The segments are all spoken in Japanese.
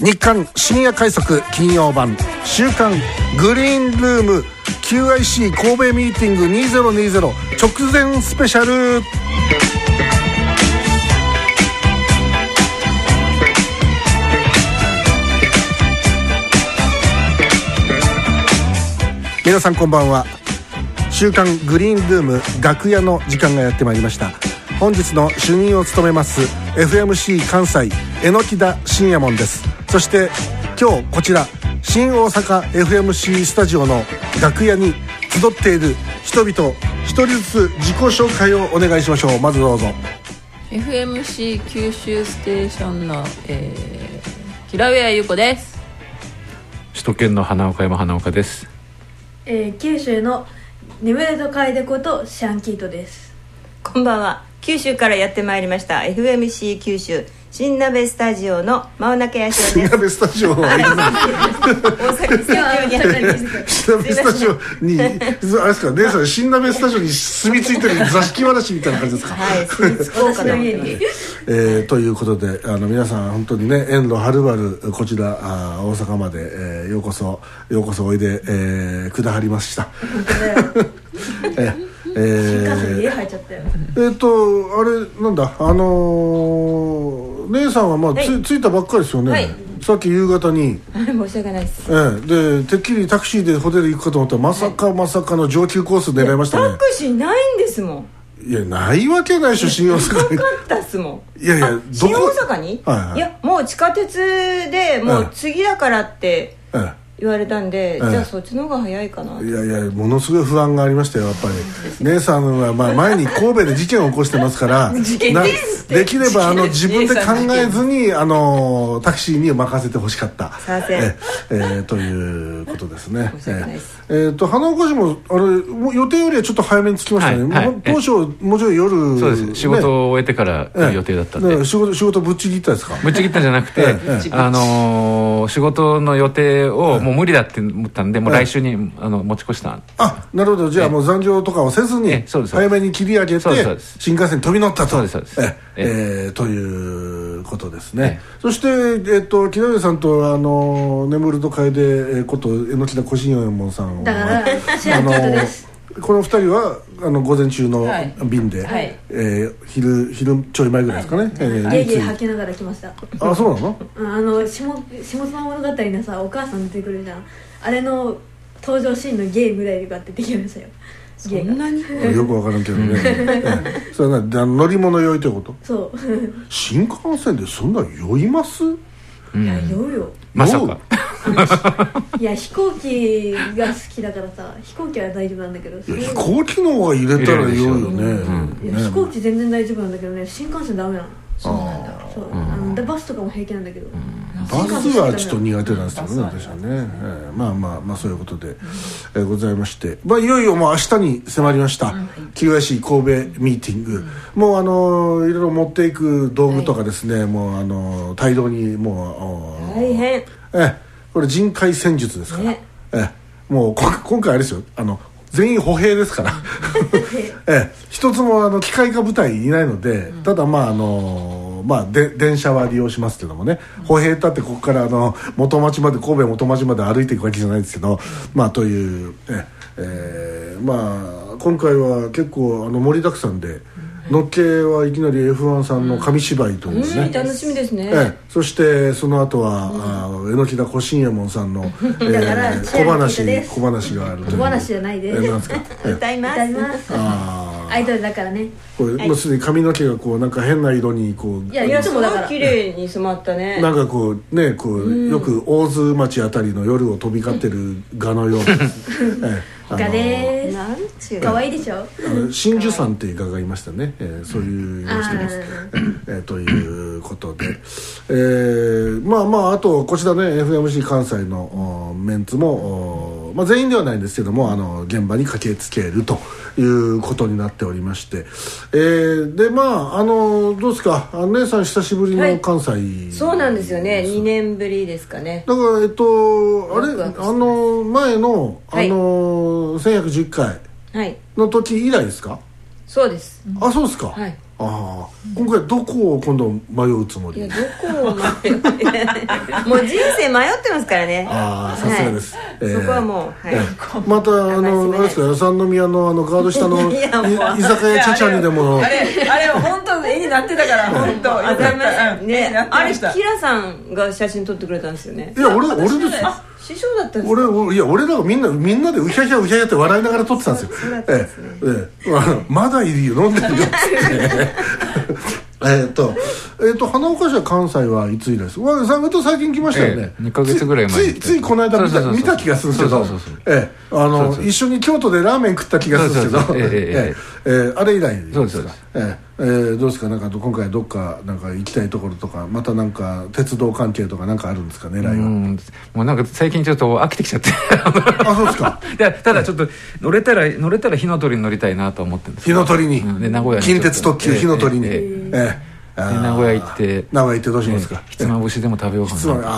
日刊深夜快速金曜版週刊グリーンルーム QIC 神戸ミーティング2020直前スペシャル。皆さんこんばんは。週刊グリーンルーム楽屋の時間がやってまいりました。本日の主任を務めます FMC 関西榎田信也門です。そして今日こちら新大阪 FMC スタジオの楽屋に集っている人々一人ずつ自己紹介をお願いしましょう。まずどうぞ。 FMC 九州ステーションの、平上優子です。 首都圏の花岡山花岡です。 九州の眠れと楓ことシャンキートです。 こんばんは。九州からやってまいりました FMC 九州新鍋スタジオの真尾中康です。 新鍋スタジオの大阪スタジオに新鍋スタジオにあれですか、姉さん新鍋スタジオに住み着いてる座敷わらしみたいな感じですか。 はい、住み着こうかなということで皆さん本当にね遠路はるばるこちら大阪まで、ようこそおいで、くだはりました。 新幹線に家入っちゃったよ。 あれなんだ姉さんはまあ、はい、着いたばっかりですよね、はい、さっき夕方に申し訳ないです、 でてっきりタクシーでホテル行くかと思ったらまさかの上級コース狙いましたね。 タクシーないんですもん。 いやないわけないでしょ。新大阪になかったっすもん。 いや新大阪に、いやもう地下鉄でもう次だからって言われたんで、じゃあそっちの方が早いかな。 いやものすごい不安がありましたよやっぱり。姉さんは前に神戸で事件を起こしてますからできれば自分で考えずにタクシーに任せてほしかった。ということですね。花岡市も予定よりはちょっと早めに着きましたね。当初もうちょい夜、 そうです。仕事を終えてから予定だったんで。仕事ぶっちぎったですか。 ぶっちぎったんじゃなくて、仕事の予定をもう無理だって思ったんで、もう来週に持ち越した。 なるほど。じゃあもう残業とかをせずに早めに切り上げて新幹線に飛び乗ったと。 そうです。 ということですね。そして木上さんと眠ると楓こと榎田小新右衛門さんだからシャンキートです。 この2人は午前中の便で、昼ちょい前ぐらいですかね。 ゲ吐きながら来ました。 そうなの。下妻物語のさお母さん出てくるじゃん。あれの登場シーンのゲーぐらいが出てきましたよ。 そんなによくわからんけどね。それは乗り物酔いってこと。 そう。 新幹線でそんな酔います？ いや酔うよ。 まさか。 いや飛行機が好きだからさ、飛行機は大丈夫なんだけど。 飛行機の方が入れたら酔うよね。 飛行機全然大丈夫なんだけどね、新幹線ダメなの。そうなんだ。そう。バスとかも平気なんだけど。 バスはちょっと苦手なんですけどね、私はね。まあそういうことでございまして、いよいよもう明日に迫りました QIC 神戸ミーティング。もういろいろ持っていく道具とかですね、もう大量にもう大変。 これ人海戦術ですから、もう今回あれですよ、全員歩兵ですから一つも機械化部隊いないので、ただ電車は利用しますけどもね、歩兵だってここから元町まで、神戸元町まで歩いていくわけじゃないですけど、という今回は結構盛りだくさんで、のっけはいきなり F1 さんの紙芝居というね、 楽しみですね。 そしてその後は榎田小新右衛門さんの小話があるという。 小話じゃないで歌います。 アイドルだからね。 これもうすでに髪の毛がなんか変な色にいやいつもだから綺麗に染まったね。 なんかよく大津町あたりの夜を飛び交ってる蛾のようですガでーす。かわいいでしょ。 真珠さんっていう画がいましたね。そういう色してます。ということで、あとこちらね FMC 関西のメンツも全員ではないんですけども現場に駆けつけるということになっておりまして、でどうですか、姉さん久しぶりの関西、 そうなんですよね。2年ぶりですかね。 だからあれ前の1111回の時以来ですか。 そうです。 そうですか。 ああ、今回どこを今度迷うつもり？ いや、どこを迷うもう人生迷ってますからね。 ああ、さすがです、 そこはもう、はい、 またあれですか、三宮のガード下の居酒屋チャチャにでもあれ本当絵になってたから本当あれキラさんが写真撮ってくれたんですよね。 いや、俺ですよ。 師匠だったんですか？ 俺らがみんなでうひゃひゃうひゃひゃって笑いながら撮ってたんですよ。 そうだったんですね。 まだいるよ、飲んでるよ花岡市は関西はいつ以来です？最近来ましたよね。 2ヶ月ぐらい前についこの間見た気がするんですけど、一緒に京都でラーメン食った気がするんですけど、あれ以来ですか？どうですか、なんか今回どっかなんか行きたいところとか、またなんか鉄道関係とかなんかあるんですか、狙いは？ もうなんか最近ちょっと飽きてきちゃってあ、そうですか。 ただちょっと乗れたら火の鳥に乗りたいなと思ってるんです。 火の鳥に、 で名古屋に近鉄特急火の鳥に、 名古屋行ってどうしますか？ ひつまぶしでも食べようか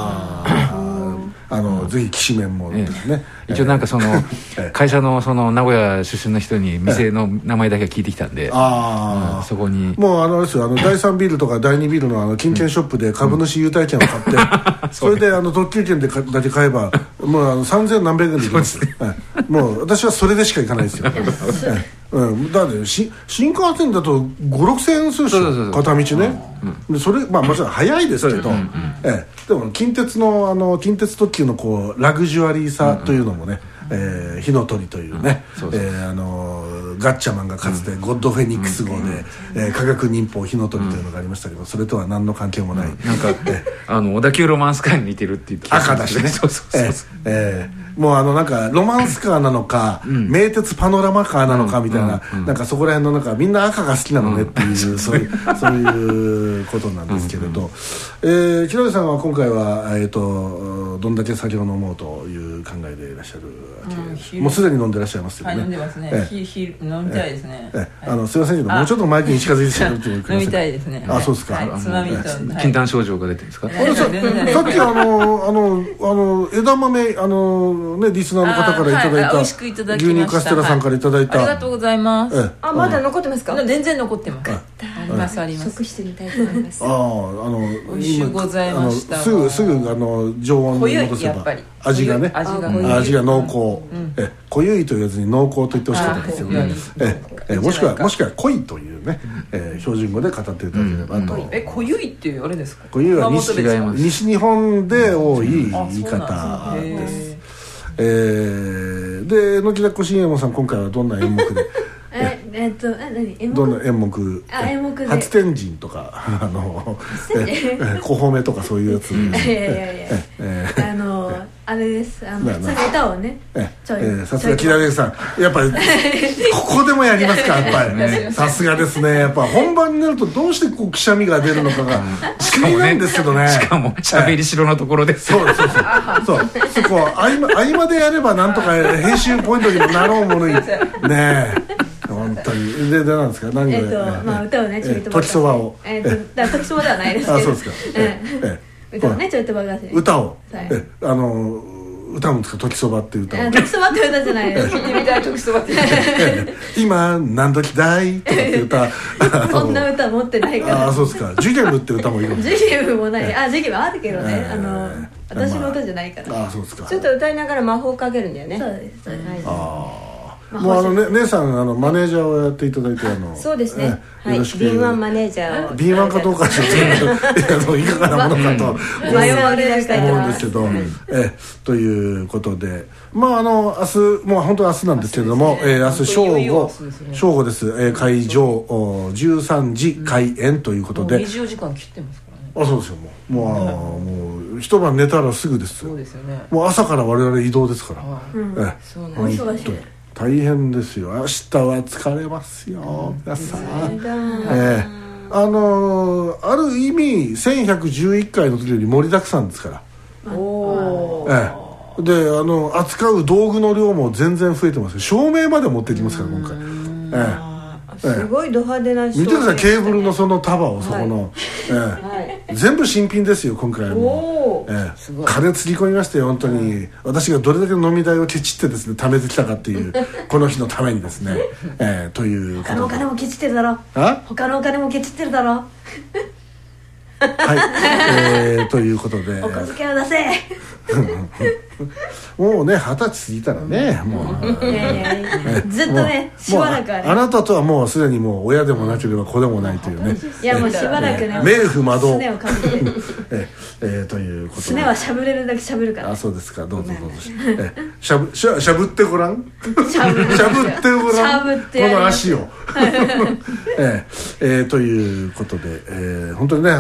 な。 ぜひきしめんもですね。 一応なんかその会社のその名古屋出身の人に店の名前だけ聞いてきたんで、そこにもうですよ、第3ビルとか第2ビルの金券ショップで株主優待券を買って、それで特急券だけ買えばもう3000何百円できます。もう私はそれでしか行かないですよ。だって新幹線だと5,000-6,000円するでしょ、片道ね。それもちろん早いですけど、でも近鉄特急のこうラグジュアリーさというのもね、火の鳥というね、ガッチャマンがかつてゴッドフェニックス号で科学忍法火の鳥というのがありましたけど、それとは何の関係もない、 なんか小田急ロマンスカーに似てるっていう気がする。 赤だしね。もうなんかロマンスカーなのか名鉄パノラマカーなのかみたいな、なんかそこら辺のなんかみんな赤が好きなのねっていう、そういうことなんですけれど、木戸さんは今回はどんだけ酒を飲もうという考えでいらっしゃるわけです。もうすでに飲んでらっしゃいますよね。 はい、飲んでますね。飲みたいですね。 すいませんけど、もうちょっとマイクに近づいてしまうというか。 飲みたいですね。 あ、そうですか。 つまみと禁断症状が出てるんですか？ さっき枝豆リスナーの方からいただいた、 美味しくいただき牛ました。 乳カステラさんからいただいた、 ありがとうございます。 まだ残ってますか？ 全然残ってます。ありますあります。 食してみたいと思います。 美味しゅうございました。 すぐ常温に戻せば味がね、味が濃厚、濃ゆいと言わずに濃厚と言ってほしかったですよね。もしくは濃いというね、標準語で語っていただければと。 濃ゆいっていうあれですか？ 濃ゆいは西日本で多い言い方です。で乃木坂新右衛門さん、今回はどんな演目でどんな演目初天神とか小褒めとかそういうやつ。 あれです。歌をね、 さすが木田玲さん、やっぱりここでもやりますか、やっぱりさすがですね。やっぱ本番になるとどうしてこうくしゃみが出るのかが不思議なんですけどね。 しかも喋りしろのところです。 そこ合間でやればなんとか編集ポイントにもなろうものにね。本当にでなんですか、何が歌をね、ちょいと時そばを時そばではないですけど、 そうですか。 歌をね、ちょいとばがせ歌を歌うんですか、時そばっていう歌を。 時そばって歌じゃないです。 聞いてみたい、時そばって。 今何時だいとかって歌。 そんな歌持ってないから。 あ、そうですか。ジュゲムって歌もいいの。 ジュゲムもない。ジュゲムあるけどね、私の歌じゃないから。 あ、そうですか。 ちょっと歌いながら魔法かけるんだよね。 そうです。 もう姉さんマネージャーをやっていただいてそうですね、はい、B1 マネージャーを B1 かどうかちょっといかがなものかと迷われだしたいと思うんですけど、ということで、明日もう本当明日なんですけれども、明日正午です、会場13時開演ということで、 24時間切ってますからね。 そうですよ。もう一晩寝たらすぐです。 そうですよね。 もう朝から我々移動ですから、 お忙しい。 大変ですよ。明日は疲れますよ、皆さん。ある意味1111回の時より盛りだくさんですから。で扱う道具の量も全然増えてます。照明まで持ってきますから今回。 すごいド派手な。 見てください、ケーブルのその束をそこの。 全部新品ですよ今回も。金つぎ込みましたよ本当に。私がどれだけ飲み代をケチってですね貯めてきたかっていうこの日のためにですね、ということで。 他のお金もケチってるだろ。他のお金もケチってるだろ。 はい、ということでお小遣いを出せ。 もうね20歳過ぎたらね、もうずっとねしばらくあなたとはもうすでにもう親でもなければ子でもないというね。 いやもうしばらくね冥府魔道すねをかけてということで。 すねはしゃぶれるだけしゃぶるから。 あ、そうですか。どうぞどうぞ。しゃぶってごらん。 しゃぶってごらん。この足を。ということで、本当にね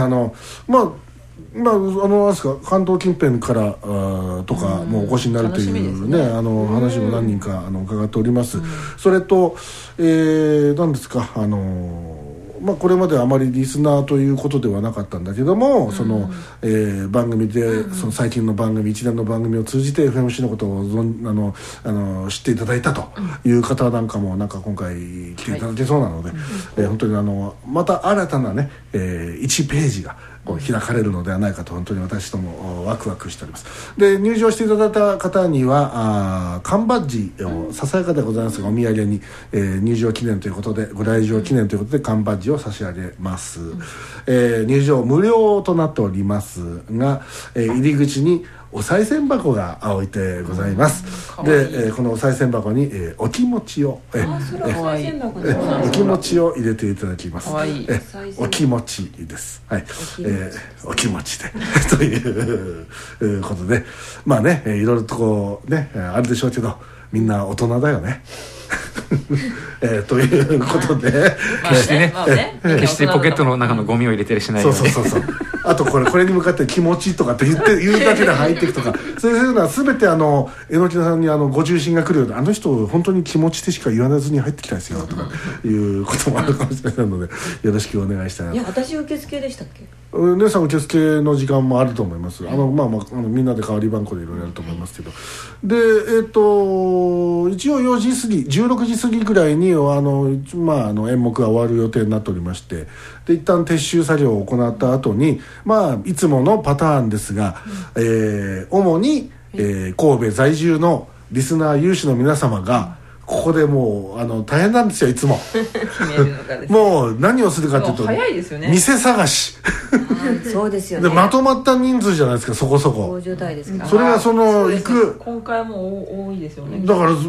なんですか関東近辺からとかもお越しになるというね話も何人か伺っております。それと何ですかこれまであまりリスナーということではなかったんだけども、その番組でその最近の番組一連の番組を通じて FMC のことを知っていただいたという方なんかもなんか今回来ていただけそうなので、本当にまた新たなね1ページが開かれるのではないかと本当に私ともワクワクしております。で入場していただいた方には缶バッジをささやかでございますがお土産に、入場記念ということでご来場記念ということで缶バッジを差し上げます。入場無料となっておりますが、入り口にお賽銭箱が置いてございます。で、このお賽銭箱に、お気持ちをお気持ちを入れていただきます。お気持ちです。はい、お気持ちでということで、まあね、いろいろとこうねあるでしょうけど、みんな大人だよね。ということで、 決してね、決してポケットの中のゴミを入れてるしないように。 そうあとこれに向かって気持ちとかって言うだけで入っていくとか、そういうのは全て榎木さんにご重心が来るようで、あの人本当に気持ちでしか言わずに入ってきたんですよとかいうこともあるかもしれないので、よろしくお願いしたいな。 いや私受付でしたっけ。 姉さん受付の時間もあると思います。みんなで代わり番号でいろいろやると思いますけど、で一応4時過ぎ16時過ぎぐらいに演目が終わる予定になっておりまして、で一旦撤収作業を行った後にいつものパターンですが、主に、神戸在住のリスナー有志の皆様がここでもう大変なんですよいつも。もう何をするかというと早いですよね、 店探し。 そうですよね。 でまとまった人数じゃないですかそこそこ。 50代ですから。 それが行く。 今回も多いですよね。 だからね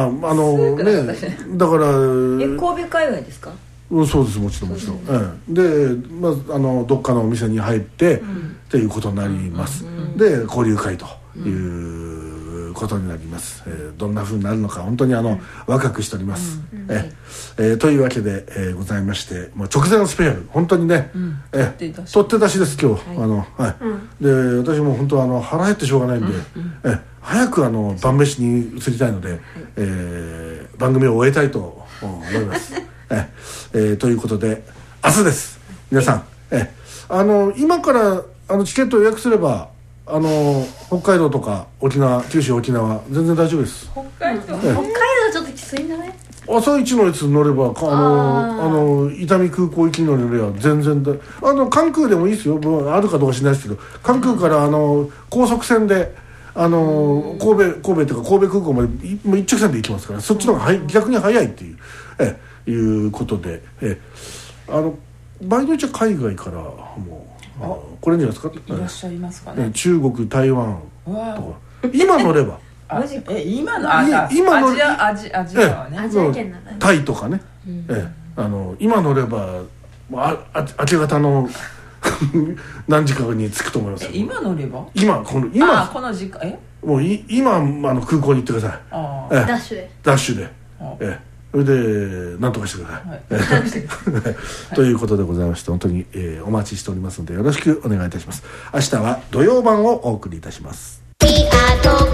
だから神戸界隈ですか。 そうですもちろん。でどっかのお店に入ってっていうことになります。で交流会ということになります。どんな風になるのか本当にワクワクしております。というわけでございまして、もう直前スペシャル本当にね取って出しです今日。で私も本当腹減ってしょうがないんで早く晩飯に移りたいので番組を終えたいと思います。ということで明日です皆さん。今からチケットを予約すれば北海道とか沖縄九州沖縄全然大丈夫です。 北海道ちょっときついんだね。 朝一のやつ乗れば伊丹空港行き乗れば全然だ。関空でもいいですよ。あるかどうか知らないですけど関空から高速船で神戸というか神戸空港まで一直線で行きますから、そっちの方が逆に早いっていうことで場合によっちゃ海外からもこれには使っていらっしゃいますかね。 中国台湾とか今乗れば今のアジアね、 アジア圏なんだね。 タイとかね、今乗れば明け方の何時かに着くと思います。 今乗ればこの時間もう今空港に行ってください。 ダッシュでそれで何とかしてください。ということでございまして本当にお待ちしておりますのでよろしくお願いいたします。明日は土曜版をお送りいたします。